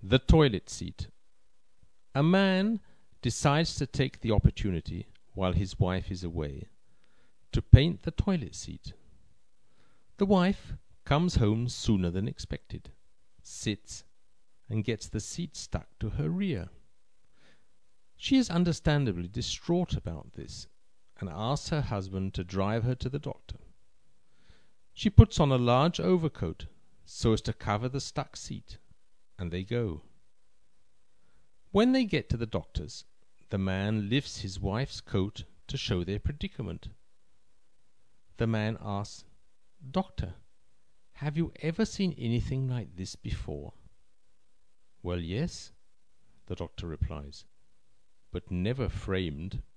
The toilet seat. A man decides to take the opportunity, while his wife is away, to paint the toilet seat. The wife comes home sooner than expected, sits, and gets the seat stuck to her rear. She is understandably distraught about this, and asks her husband to drive her to the doctor. She puts on a large overcoat, so as to cover the stuck seat, and they go. When they get to the doctor's, the man lifts his wife's coat to show their predicament. The man asks, "Doctor, have you ever seen anything like this before?" "Well, yes," the doctor replies, "but never framed."